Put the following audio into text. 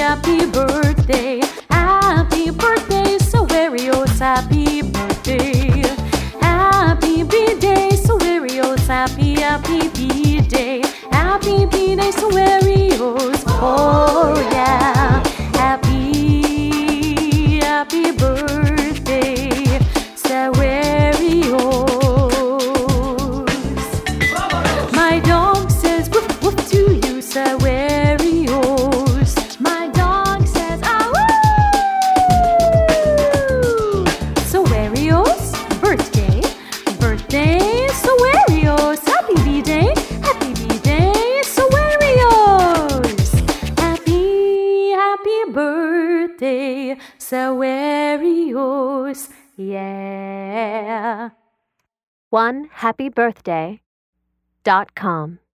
happy birthday. Happy birthday, Saverio's happy birthday. Happy B-Day, Saverio's happy B-Day. Happy B-Day, Saverio's. Oh yeah. Happy birthday, Saverio's. My dog says woof woof to you, Saverio's. My dog says ah woo. Saverio's birthday, birthday, Saverio's. Happy B-Day, Saverio's. Happy birthday, Saverio's. Yeah. OneHappyBirthday.com